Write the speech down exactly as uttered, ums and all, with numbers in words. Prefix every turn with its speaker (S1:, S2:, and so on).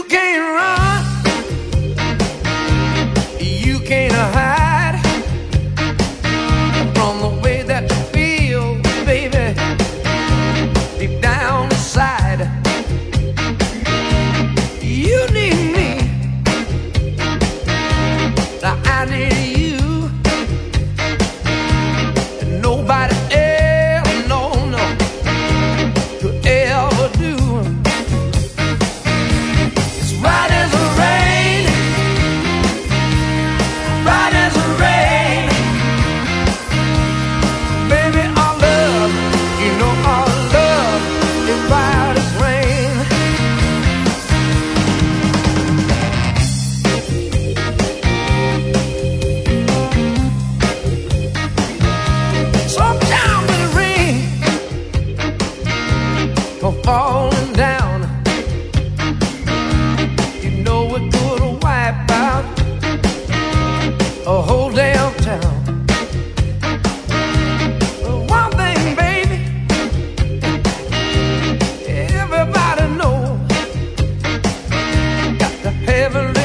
S1: You can't run, you can't hide from the way that you feel, baby, deep down inside. You need me, now I need you, and nobody else, no, no, could ever do. It's right as the rain, right as the rain. Baby, our love, you know our love is right as rain. Sometimes when it rains, come falling down, you know it could wipe out a whole damn town. But one thing, baby, everybody knows, got the heavenly